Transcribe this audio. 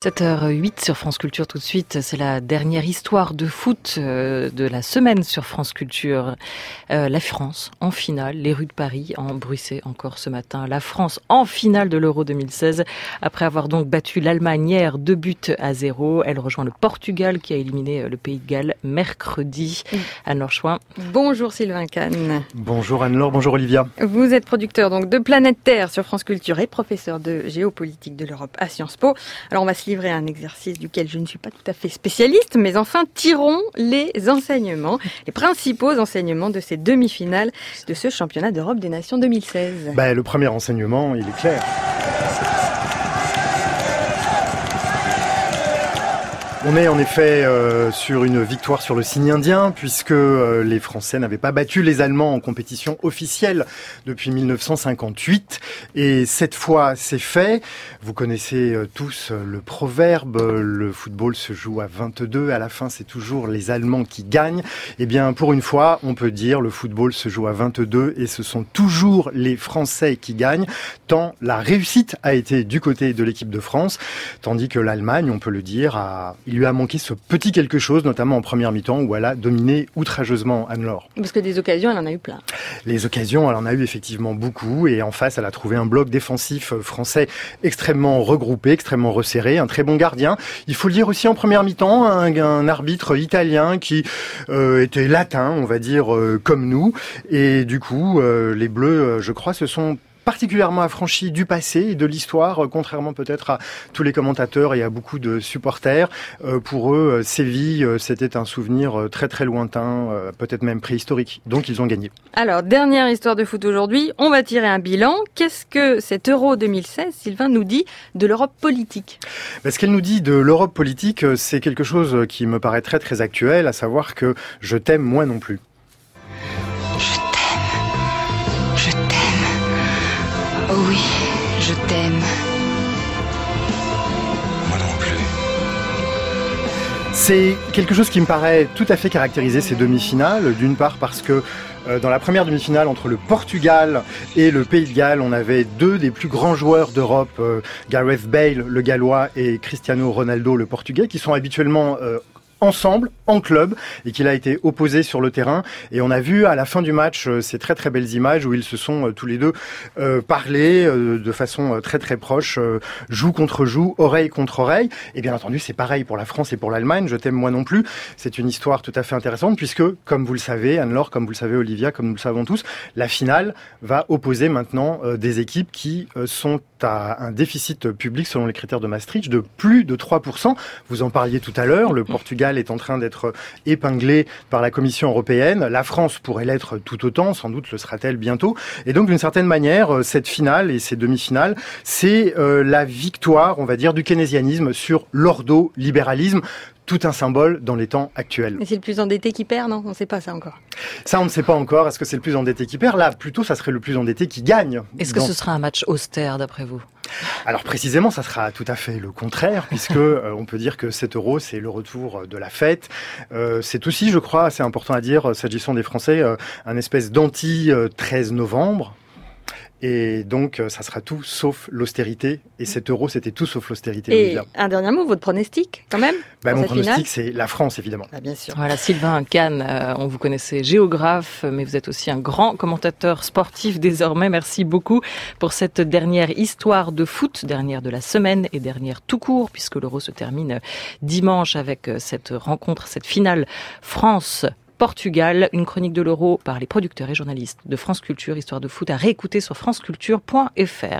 7h08 sur France Culture tout de suite, c'est la dernière histoire de foot de la semaine sur France Culture. La France en finale, les rues de Paris en bruissaient encore ce matin. La France en finale de l'Euro 2016, après avoir donc battu l'Allemagne hier 2-0. Elle rejoint le Portugal qui a éliminé le Pays de Galles mercredi. Anne-Laure Chouin. Bonjour Sylvain Kahn. Bonjour Anne-Laure, bonjour Olivia. Vous êtes producteur donc de Planète Terre sur France Culture et professeur de géopolitique de l'Europe à Sciences Po. Alors on va se livrer à un exercice duquel je ne suis pas tout à fait spécialiste, mais enfin tirons les enseignements, les principaux enseignements de ces demi-finales de ce championnat d'Europe des Nations 2016. Le premier enseignement, il est clair. On est en effet sur une victoire sur le signe indien puisque les Français n'avaient pas battu les Allemands en compétition officielle depuis 1958 et cette fois c'est fait. Vous connaissez tous le proverbe, le football se joue à 22, à la fin c'est toujours les Allemands qui gagnent. Eh bien pour une fois on peut dire le football se joue à 22 et ce sont toujours les Français qui gagnent tant la réussite a été du côté de l'équipe de France tandis que l'Allemagne, on peut le dire, il lui a manqué ce petit quelque chose, notamment en première mi-temps, où elle a dominé outrageusement Anne-Laure. Parce que des occasions, elle en a eu plein. Les occasions, elle en a eu effectivement beaucoup, et en face, elle a trouvé un bloc défensif français extrêmement regroupé, extrêmement resserré, un très bon gardien. Il faut le dire aussi en première mi-temps, un arbitre italien qui était latin, on va dire, comme nous, et du coup, les Bleus, je crois, se sont particulièrement affranchi du passé et de l'histoire, contrairement peut-être à tous les commentateurs et à beaucoup de supporters. Pour eux, Séville, c'était un souvenir très très lointain, peut-être même préhistorique. Donc ils ont gagné. Alors, dernière histoire de foot aujourd'hui, on va tirer un bilan. Qu'est-ce que cet Euro 2016, Sylvain, nous dit de l'Europe politique ? Ce qu'elle nous dit de l'Europe politique, c'est quelque chose qui me paraît très très actuel, à savoir que je t'aime moi non plus. Oh oui, je t'aime. Moi non plus. C'est quelque chose qui me paraît tout à fait caractériser ces demi-finales. D'une part parce que dans la première demi-finale entre le Portugal et le Pays de Galles, on avait deux des plus grands joueurs d'Europe, Gareth Bale, le Gallois, et Cristiano Ronaldo, le Portugais, qui sont habituellement ensemble, en club, et qu'il a été opposé sur le terrain. Et on a vu à la fin du match ces très très belles images où ils se sont tous les deux parlé de façon très très proche, joue contre joue, oreille contre oreille. Et bien entendu, c'est pareil pour la France et pour l'Allemagne. Je t'aime moi non plus. C'est une histoire tout à fait intéressante puisque, comme vous le savez, Anne-Laure, comme vous le savez, Olivia, comme nous le savons tous, la finale va opposer maintenant des équipes qui sont à un déficit public selon les critères de Maastricht de plus de 3%. Vous en parliez tout à l'heure, le Portugal est en train d'être épinglé par la Commission européenne. La France pourrait l'être tout autant, sans doute le sera-t-elle bientôt. Et donc, d'une certaine manière, cette finale et ces demi-finales, c'est la victoire, on va dire, du keynésianisme sur l'ordo-libéralisme. Tout un symbole dans les temps actuels. Mais c'est le plus endetté qui perd, non ? On ne sait pas ça encore. Ça, on ne sait pas encore. Est-ce que c'est le plus endetté qui perd ? Là, plutôt, ça serait le plus endetté qui gagne. Est-ce que ce sera un match austère, d'après vous ? Alors précisément, ça sera tout à fait le contraire, puisque on peut dire que cet Euro, c'est le retour de la fête. C'est aussi, je crois, assez important à dire, s'agissant des Français, un espèce d'anti-13 novembre. Et donc, ça sera tout sauf l'austérité. Et cet Euro, c'était tout sauf l'austérité. Et Olivia. un dernier mot, votre pronostic, quand même Mon pronostic, c'est la France, évidemment. Bien sûr. Voilà, Sylvain Kahn, on vous connaissait géographe, mais vous êtes aussi un grand commentateur sportif désormais. Merci beaucoup pour cette dernière histoire de foot, dernière de la semaine et dernière tout court, puisque l'Euro se termine dimanche avec cette rencontre, cette finale France-Portugal, une chronique de l'Euro par les producteurs et journalistes de France Culture, histoire de foot à réécouter sur franceculture.fr.